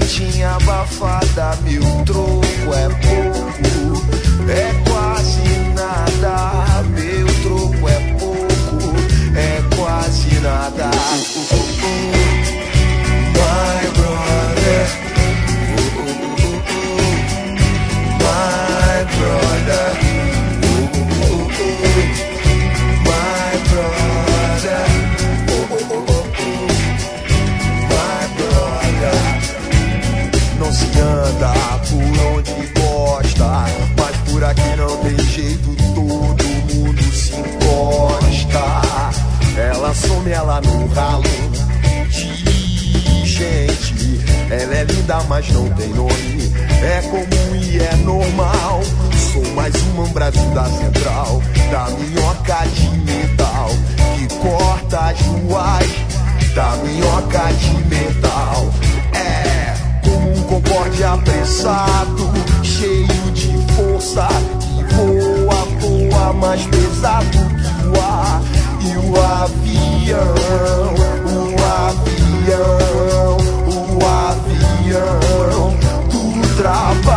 Tinha abafada, meu troco é pouco, é quase nada. Meu troco é pouco, é quase nada. My brother, my brother, my brother, my brother. Não se anda por onde gosta, mas por aqui não tem jeito, todo mundo se encosta. Ela some, ela no ralo de gente. Ela é linda, mas não tem nome. É comum e é normal. Sou mais um Brasil da Central, da minhoca de metal que corta as ruas, da minhoca de metal. É como um concorde apressado, cheio de força, que voa, voa mais pesado que o ar. E o avião, o avião do trabalho.